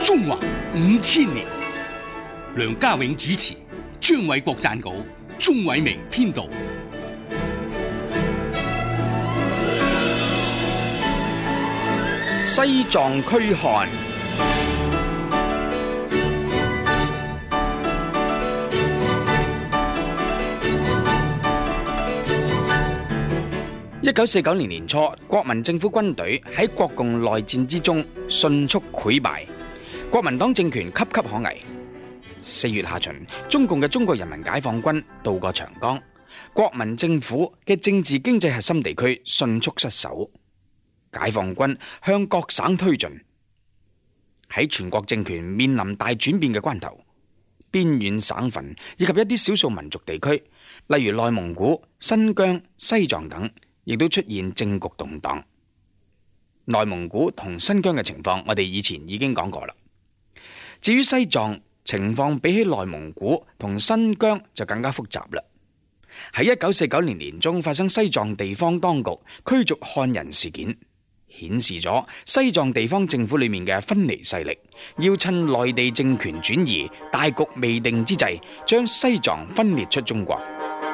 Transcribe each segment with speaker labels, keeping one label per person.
Speaker 1: 中華5000年。梁家永主持，張偉國撰稿，鍾偉明編導。
Speaker 2: 西藏驅漢。1949年年初，國民政府軍隊喺國共內戰之中迅速潰敗，國民黨政權岌岌可危。4月下旬，中共嘅中國人民解放軍渡過長江，國民政府嘅政治經濟核心地區迅速失守，解放軍向各省推進。喺全國政權面臨大轉變嘅關頭，邊遠省份以及一啲少數民族地區，例如內蒙古、新疆、西藏等，亦都出現政局動盪。內蒙古同新疆嘅情況，我哋以前已經講過啦。至於西藏，情況比起內蒙古同新疆就更加複雜啦。喺1949年年中發生西藏地方當局驅逐漢人事件，顯示咗西藏地方政府裏面嘅分離勢力，要趁內地政權轉移、大局未定之際，將西藏分裂出中國。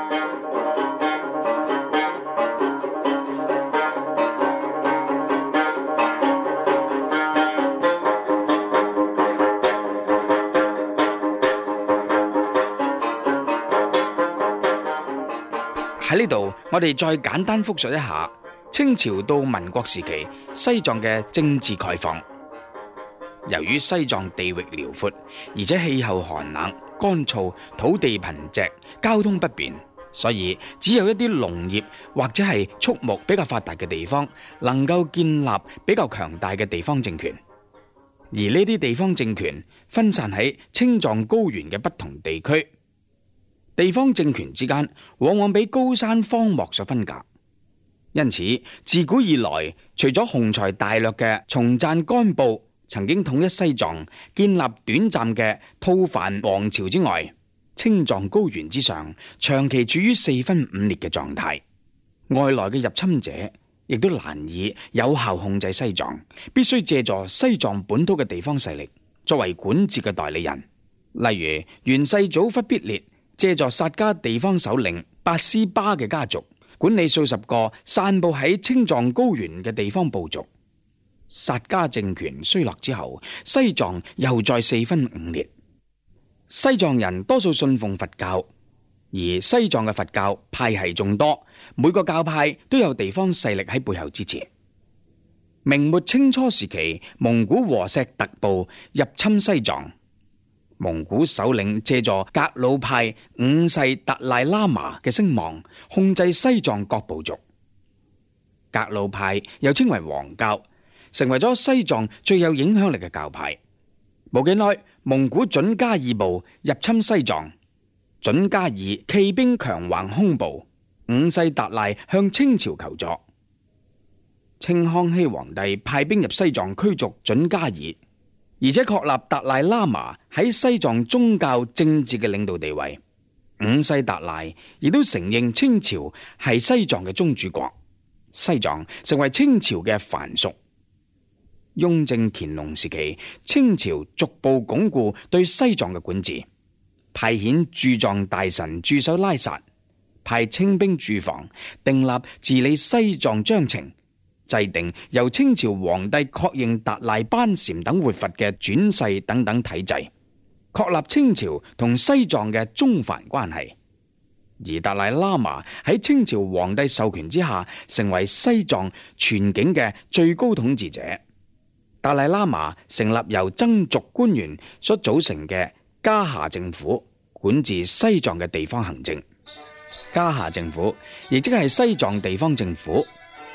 Speaker 2: 喺呢度，我哋再簡單複述一下清朝到民國時期西藏嘅政治概況。由於西藏地域遼闊，而且氣候寒冷、乾燥，土地貧瘠，交通不便，所以只有一啲農業或者係畜牧比較發達嘅地方，能夠建立比較強大嘅地方政權。而呢啲地方政權分散喺青藏高原嘅不同地區。地方政權之間往往被高山荒漠所分隔，因此自古以來，除咗雄才大略嘅松贊干布曾經統一西藏，建立短暫嘅吐蕃王朝之外，青藏高原之上長期處於四分五裂嘅狀態。外來嘅入侵者亦都難以有效控制西藏，必須借助西藏本土嘅地方勢力作為管治嘅代理人。例如元世祖忽必烈借助薩迦地方首領八思巴嘅家族，管理數十個散布喺青藏高原嘅地方部族。薩迦政權衰落之後，西藏又再四分五裂。西藏人多數信奉佛教，而西藏嘅佛教派系眾多，每個教派都有地方勢力喺背後支持。明末清初時期，蒙古和碩特部入侵西藏，蒙古首領借助格魯派五世達賴喇嘛嘅聲望，控制西藏各部族。格魯派又稱為黃教，成為咗西藏最有影響力嘅教派。冇幾耐，蒙古準噶爾部入侵西藏，準噶爾騎兵強橫胸部，五世達賴向清朝求助。清康熙皇帝派兵入西藏驅逐準噶爾，而且確立達賴喇嘛喺西藏宗教政治嘅領導地位。五世達賴亦都承認清朝係西藏嘅宗主國，西藏成為清朝嘅藩屬。雍正乾隆時期，清朝逐步鞏固對西藏嘅管治，派遣駐藏大臣駐守拉薩，派清兵駐防，訂立治理西藏章程，制定由清朝皇帝確認達賴班禪等活佛嘅轉世等等體制，確立清朝同西藏嘅宗藩關係。而達賴喇嘛喺清朝皇帝授權之下，成為西藏全境嘅最高統治者。達賴喇嘛成立由僧俗官員所組成嘅加夏政府，管治西藏嘅地方行政。加夏政府亦即係西藏地方政府。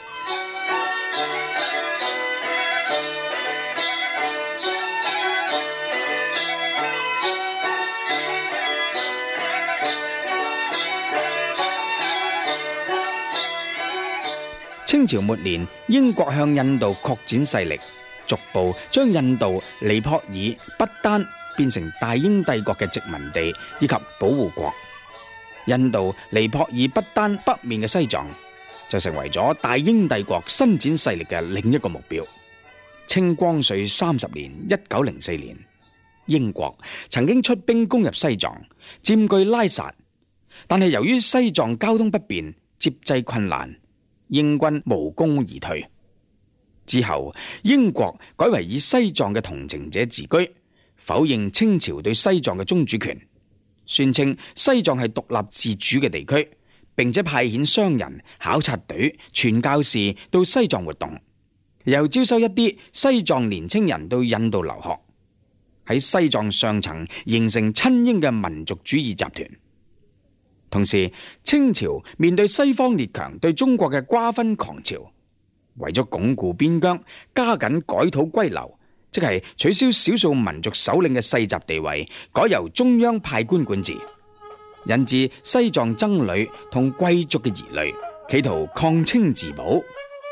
Speaker 2: 清朝末年，英國向印度擴展勢力，逐步將印度、尼泊爾、不丹變成大英帝國嘅殖民地以及保護國。印度、尼泊爾、不丹北面嘅西藏就成為咗大英帝國伸展勢力嘅另一個目標。 清光緒30年1904年，英國曾經出兵攻入西藏，佔據拉薩，但係由於西藏交通不便，接濟困難，英軍無功而退。之後，英國改為以西藏嘅同情者自居，否認清朝對西藏嘅宗主權，宣稱西藏係獨立自主嘅地區，並且派遣商人、考察隊、傳教士到西藏活動，又招收一啲西藏年青人到印度留學，喺西藏上層形成親英嘅民族主義集團。同時，清朝面對西方列強對中國嘅瓜分狂潮，為咗鞏固邊疆，加緊改土歸流，即係取消少數民族首領嘅世襲地位，改由中央派官管治，引致西藏僧侶同貴族嘅疑慮，企圖抗清自保。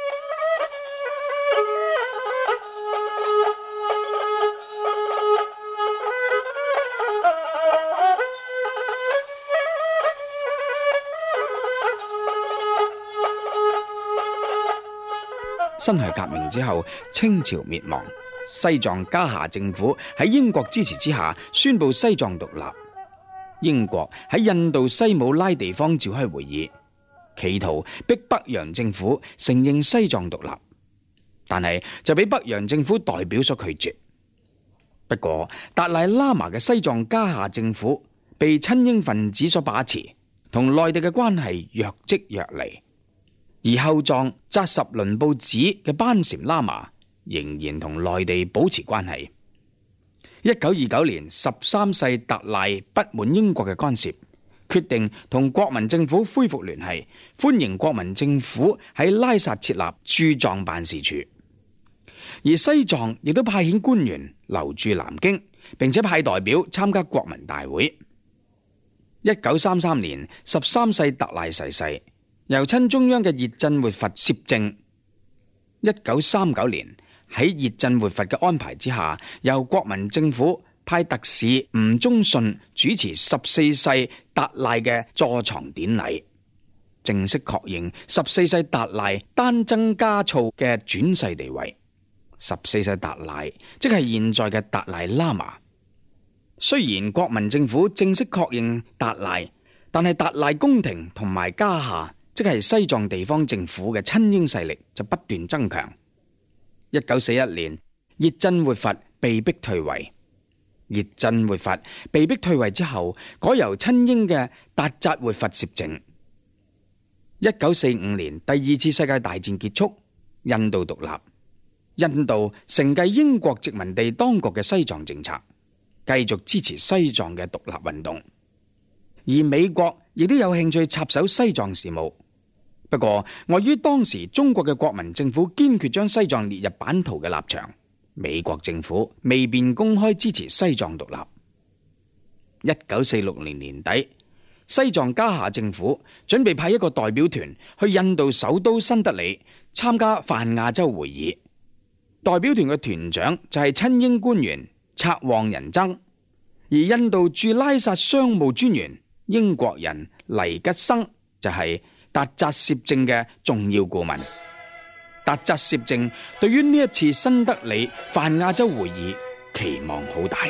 Speaker 2: 辛亥革命之後，清朝滅亡，西藏加夏政府喺英國支持之下宣布西藏獨立。英國喺印度西姆拉地方召開會議，企圖逼北洋政府承認西藏獨立，但係就俾北洋政府代表所拒絕。不過達賴喇嘛嘅西藏加夏政府被親英分子所把持，同內地嘅關係若即若離。而後藏扎什倫布寺嘅班禪喇嘛仍然同內地保持關係。1929年13世達賴不滿英國嘅干涉，決定同國民政府恢復聯繫，歡迎國民政府喺拉薩設立駐藏辦事處。而西藏亦都派遣官員留駐南京，並且派代表參加國民大會。1933年13世達賴逝世，由親中央嘅熱振活佛攝政。1939年喺熱振活佛嘅安排之下，由國民政府派特使吳忠信主持14世達賴嘅坐床典禮，正式確認14世達賴丹增嘉措嘅轉世地位。14世達賴即係現在嘅達賴喇嘛。雖然國民政府正式確認達賴，但係達賴宮廷同埋加夏，即係西藏地方政府嘅親英勢力就不斷增強。1941年，熱振活佛被逼退位。熱振活佛被逼退位之後，改由親英嘅達扎活佛攝政。1945年，第二次世界大戰結束，印度獨立。印度承繼英國殖民地當局嘅西藏政策，繼續支持西藏嘅獨立運動。而美國亦都有興趣插手西藏事務。不過，礙於當時中國嘅國民政府堅決將西藏列入版圖嘅立場，美國政府未便公開支持西藏獨立。1946年年底，西藏加夏政府準備派一個代表團去印度首都新德里參加泛亞洲會議。代表團嘅團長就係親英官員策旺仁增，而印度駐拉薩商務專員英國人黎吉生就係達扎攝政嘅重要顧問。達扎攝政對於呢一次新德里泛亞洲會議期望好大。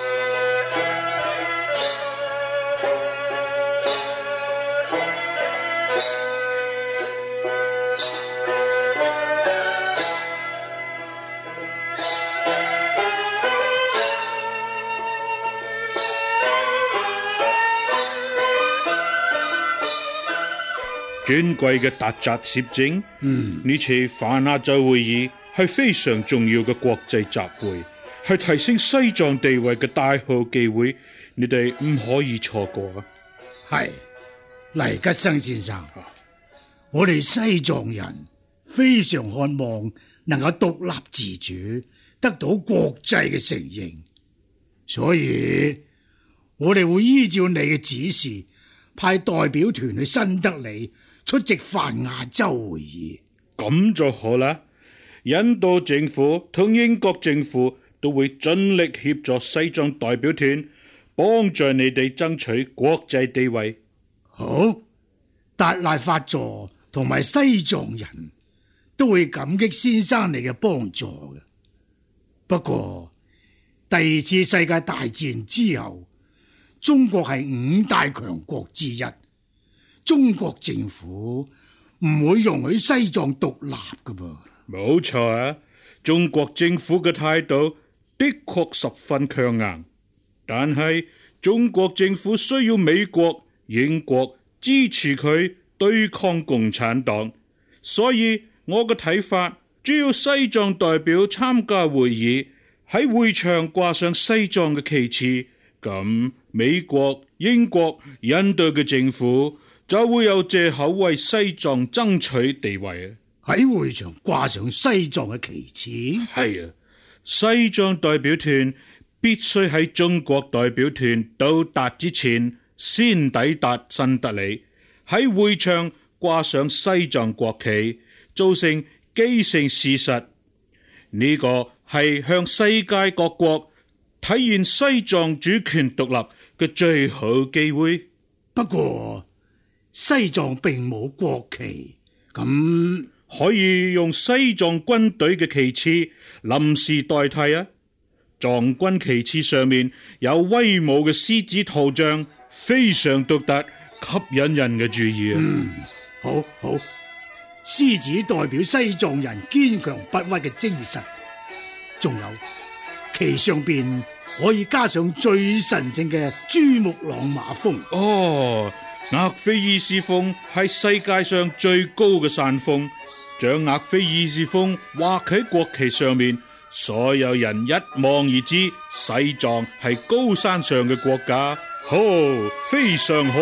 Speaker 3: 尊貴嘅達扎攝政，呢次泛亞洲會議係非常重要嘅國際集會，係提升西藏地位嘅大好機會，你哋唔可以錯過啊！
Speaker 4: 係黎吉生先生，我哋西藏人非常渴望能夠獨立自主，得到國際嘅承認，所以我哋會依照你嘅指示，派代表團去新德里出席泛亞洲會議。
Speaker 3: 咁就好啦，印度政府同英國政府都會盡力協助西藏代表團，幫助你哋爭取國際地位。
Speaker 4: 好，達賴法座同埋西藏人都會感激先生你嘅幫助嘅。 不過第二次世界大戰之後，中國係五大強國之一，中國政府唔會容許西藏獨立噶噃。
Speaker 3: 冇錯啊，中國政府嘅態度的確十分強硬，但係中國政府需要美國、英國支持佢對抗共產黨，所以我嘅睇法，只要西藏代表參加會議，喺會場掛上西藏嘅旗幟，咁美國、英國、印度嘅政府就會有藉口為西藏爭取地位啊！
Speaker 4: 喺會場掛上西藏嘅旗幟？
Speaker 3: 係啊，西藏代表團必須喺中國代表團到達之前先抵達新德里，喺會場掛上西藏國旗，造成既成事實。呢個係向世界各國體現西藏主權獨立嘅最好機會。
Speaker 4: 不過西藏並冇國旗，咁
Speaker 3: 可以用西藏軍隊嘅旗幟臨時代替啊！藏軍旗幟上面有威武嘅獅子圖像，非常獨特，吸引人嘅注意啊！
Speaker 4: 好好，獅子代表西藏人堅強不屈嘅精神，仲有旗上邊可以加上最神聖嘅珠穆朗瑪峰。
Speaker 3: 哦，額菲爾斯峰係世界上最高嘅山峰。將額菲爾斯峰畫喺國旗上面，所有人一望而知，西藏係高山上嘅國家。好，非常好。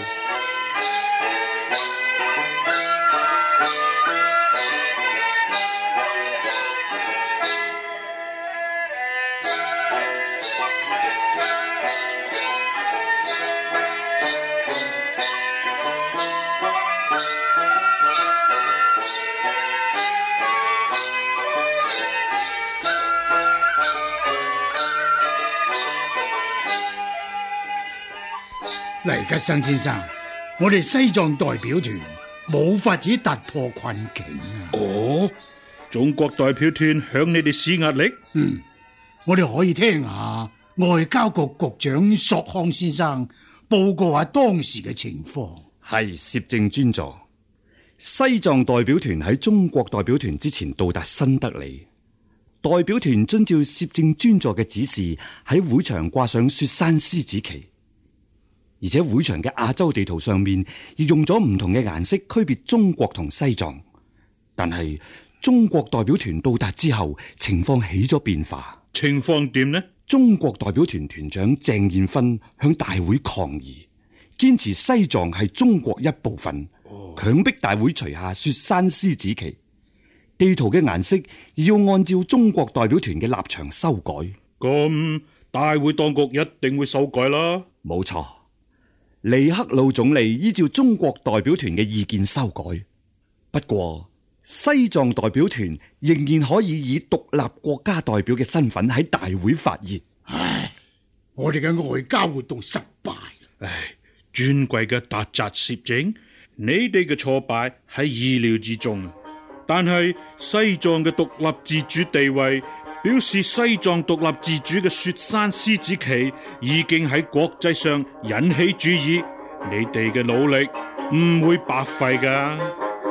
Speaker 4: 黎吉生先生，我哋西藏代表團冇法子突破困境啊！
Speaker 3: 哦，中國代表團向你哋施壓力？
Speaker 4: 我哋可以聽下外交局局長索康先生報告下當時嘅情況。
Speaker 5: 係，攝政尊座，西藏代表團喺中國代表團之前到達新德里，代表團遵照攝政尊座嘅指示，喺會場掛上雪山獅子旗。而且會場嘅亞洲地圖上面亦用咗唔同嘅顏色區別中國同西藏，但係中國代表團到達之後，情況起咗變化。
Speaker 3: 情況點呢？
Speaker 5: 中國代表團團長鄭燕芬向大會抗議，堅持西藏係中國一部分，強迫大會除下雪山獅子旗，地圖嘅顏色要按照中國代表團嘅立場修改。
Speaker 3: 咁大會當局一定會修改啦。
Speaker 5: 冇錯。尼赫魯總理依照中國代表團嘅意見修改，不過西藏代表團仍然可以以獨立國家代表嘅身份喺大會發言。
Speaker 4: 唉，我哋嘅外交活動失敗。
Speaker 3: 唉，尊貴嘅達扎攝政，你哋嘅挫敗喺意料之中，但係西藏嘅獨立自主地位，表示西藏獨立自主嘅雪山獅子旗已經喺國際上引起注意，你哋嘅努力唔會白費㗎。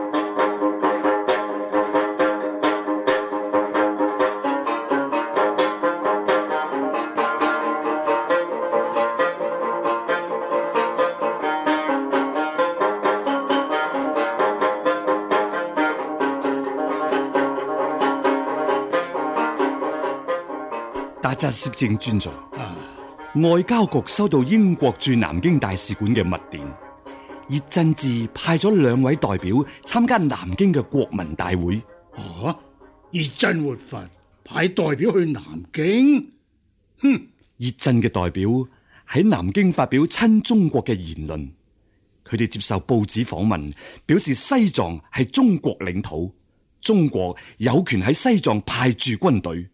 Speaker 5: 達扎攝政尊座，外交局收到英國駐南京大使館嘅密電，葉振志派咗2位代表參加南京嘅國民大會。
Speaker 4: 葉振活佛派代表去南京？
Speaker 5: 葉振嘅代表喺南京發表親中國嘅言論，佢哋接受報紙訪問，表示西藏係中國領土，中國有權喺西藏派駐軍隊。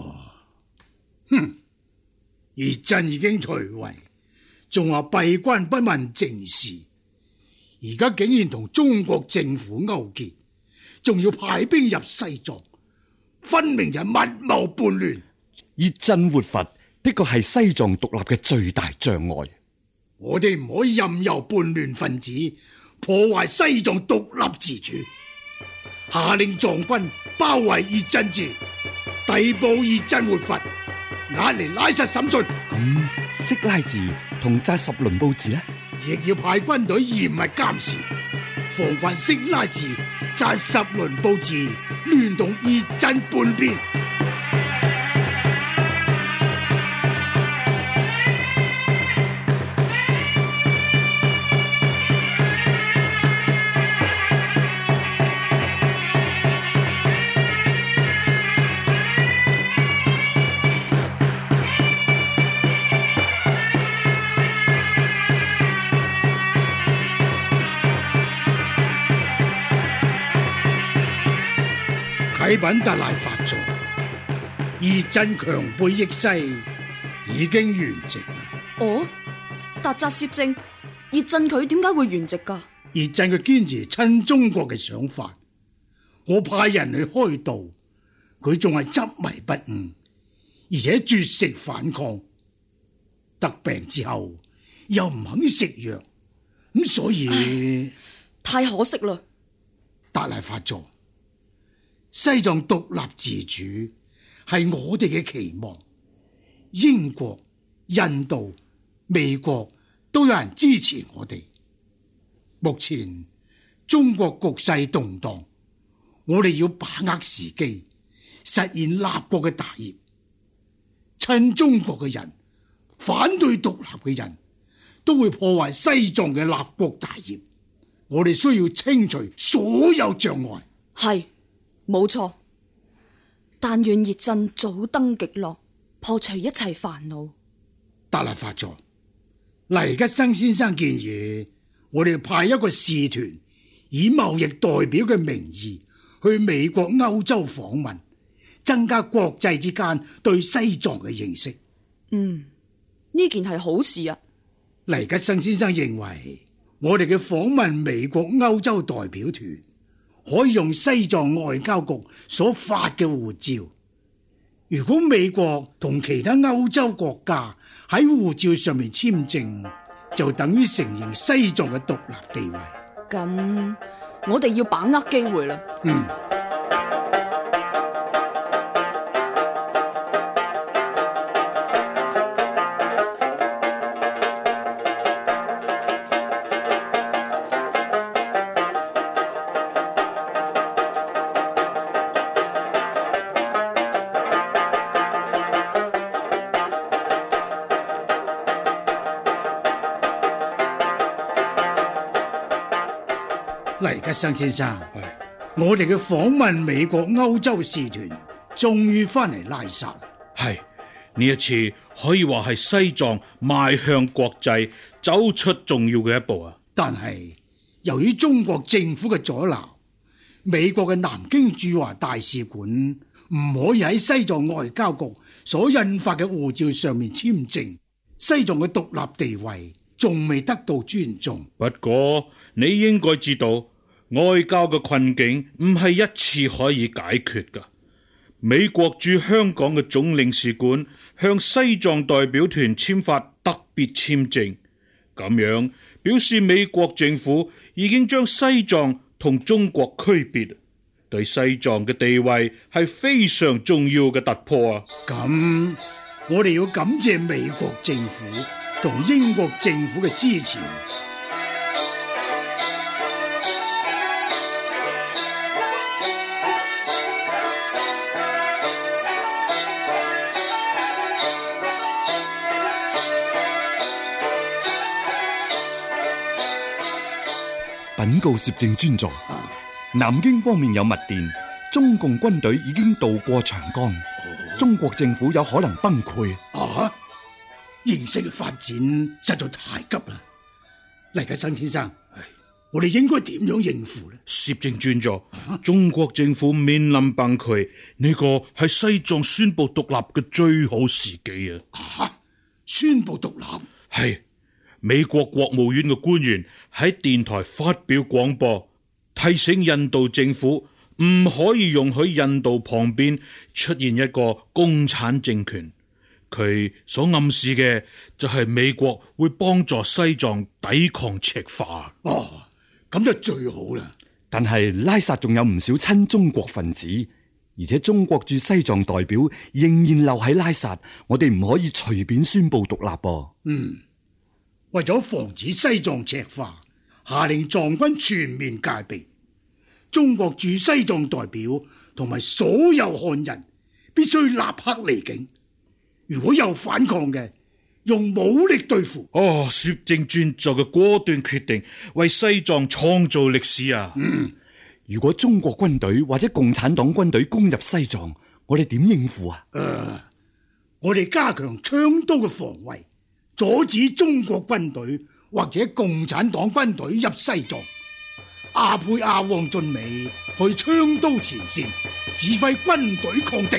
Speaker 4: 葉振已經退位，仲話閉關不問政事，而家竟然同中國政府勾結，仲要派兵入西藏，分明就係密謀叛亂。
Speaker 5: 熱振活佛的確係西藏獨立嘅最大障礙。
Speaker 4: 我哋唔可以任由叛亂分子破壞西藏獨立自主。下令藏軍包圍熱振寺，逮捕熱振活佛，押嚟拉薩審訊。
Speaker 5: 咁色拉寺同扎什倫布寺呢？
Speaker 4: 亦要派軍隊嚴密監視，防範色拉寺、扎什倫布寺亂動熱振叛變。啟稟達賴法座，熱振強背益西已經圓寂啦。
Speaker 6: 哦，達扎攝政，熱振佢點解會圓寂噶？
Speaker 4: 熱振佢堅持親中國嘅想法，我派人去開導，佢仲係執迷不悟，而且絕食反抗。得病之後又唔肯食藥，咁所以
Speaker 6: 太可惜啦。
Speaker 4: 達賴法座，西藏獨立自主係我哋嘅期望，英國、印度、美國都有人支持我哋。目前中國局勢動盪，我哋要把握時機，實現立國嘅大業。親中國嘅人、反對獨立嘅人都會破壞西藏嘅立國大業，我哋需要清除所有障礙。
Speaker 6: 係，冇錯。但願熱振早登極樂，破除一切煩惱。
Speaker 4: 達賴法座，黎吉生先生建議我哋派一個使團，以貿易代表嘅名義去美國、歐洲訪問，增加國際之間對西藏嘅認識。
Speaker 6: 呢件係好事啊！
Speaker 4: 黎吉生先生認為，我哋嘅訪問美國、歐洲代表團可以用西藏外交局所發嘅護照。如果美國同其他歐洲國家喺護照上面簽證，就等於承認西藏嘅獨立地位。
Speaker 6: 咁我哋要把握機會啦。
Speaker 4: 黎吉生先生，我哋嘅訪問美國、歐洲使團終於翻嚟拉薩。
Speaker 3: 係呢一次可以話係西藏邁向國際走出重要嘅一步啊！
Speaker 4: 但係由於中國政府嘅阻撓，美國嘅南京駐華大使館唔可以喺西藏外交局所印發嘅護照上面簽證，西藏嘅獨立地位仲未得到尊重。
Speaker 3: 不過你應該知道，外交嘅困境唔係一次可以解決㗎。美國駐香港嘅總領事館向西藏代表團簽發特別簽證，咁樣表示美國政府已經將西藏同中國區別，對西藏嘅地位係非常重要嘅突破啊！
Speaker 4: 咁我哋要感謝美國政府同英國政府嘅支持。
Speaker 5: 稟告攝政尊座，南京方面有密電，中共軍隊已經渡過長江，中國政府有可能崩潰。
Speaker 4: 形勢嘅發展實在太急啦！黎吉生先生，我哋應該點樣應付呢？
Speaker 3: 攝政尊座，中國政府面臨崩潰，呢個係西藏宣布獨立嘅最好時機啊！
Speaker 4: 宣布獨立？
Speaker 3: 係。美國國務院嘅官員喺電台發表廣播，提醒印度政府唔可以容許印度旁邊出現一個共產政權。佢所暗示嘅就係美國會幫助西藏抵抗赤化。
Speaker 4: 哦，咁就最好啦。
Speaker 5: 但係拉薩仲有唔少親中國分子，而且中國駐西藏代表仍然留喺拉薩，我哋唔可以隨便宣布獨立噃。
Speaker 4: 為咗防止西藏赤化，下令藏軍全面戒備。中國駐西藏代表同埋所有漢人必須立刻離境。如果有反抗嘅，用武力對付。
Speaker 3: 攝政專座嘅果斷決定為西藏創造歷史啊！
Speaker 5: 如果中國軍隊或者共產黨軍隊攻入西藏，我哋點應付啊？
Speaker 4: 我哋加強槍刀嘅防衛，阻止中國軍隊或者共產黨軍隊入西藏。阿佩阿旺俊美去槍刀前線，指揮軍隊抗敵。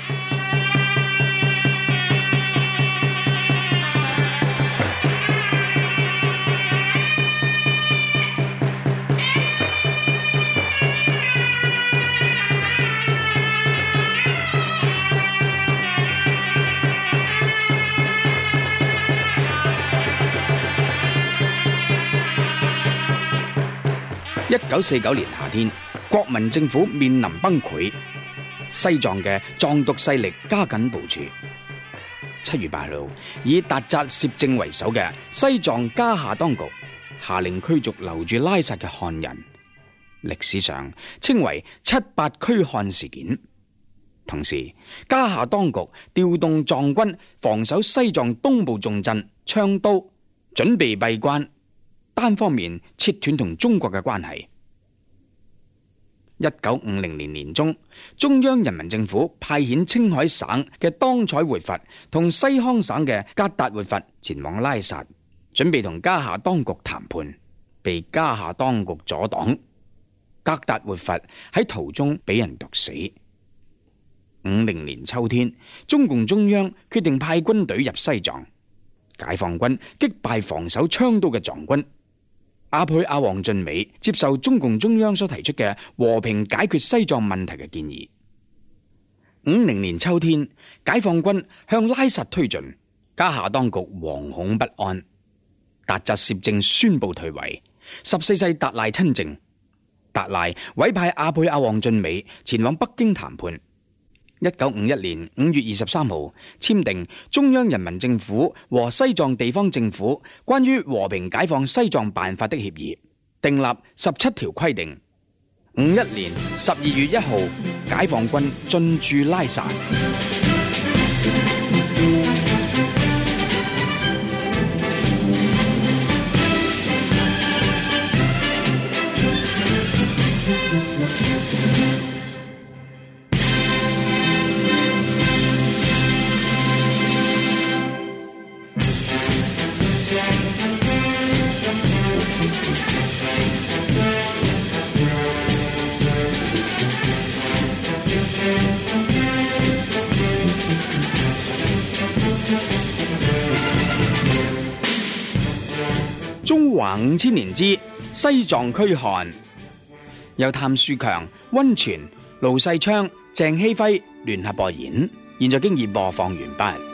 Speaker 2: 1949年夏天，國民政府面臨崩潰，西藏嘅藏獨勢力加緊部署。7月8號，以達扎攝政為首嘅西藏加夏當局下令驅逐留住拉薩嘅漢人，歷史上稱為7·8驅漢事件。同時，加夏當局調動藏軍防守西藏東部重鎮昌都，準備閉關，單方面切斷同中國嘅關係。1950年年中，中央人民政府派遣青海省嘅當采活佛同西康省嘅格達活佛前往拉薩，準備同加夏當局談判，被加夏當局阻擋。格達活佛喺途中俾人毒死。50年秋天，中共中央決定派軍隊入西藏，解放軍擊敗防守昌都嘅藏軍。阿佩阿旺俊美接受中共中央所提出嘅和平解決西藏問題嘅建議。50年秋天，解放軍向拉薩推進，加夏當局惶恐不安，達扎攝政宣布退位，14世達賴親政。達賴委派阿佩阿旺俊美前往北京談判。1951年5月23號簽訂中央人民政府和西藏地方政府關於和平解放西藏辦法的協議，訂立17條規定。51年12月1號，解放軍進駐拉薩。中華5000年之西藏驅漢，由譚樹強、溫泉、盧世昌、鄭希輝聯合播演，現在經已播放完畢。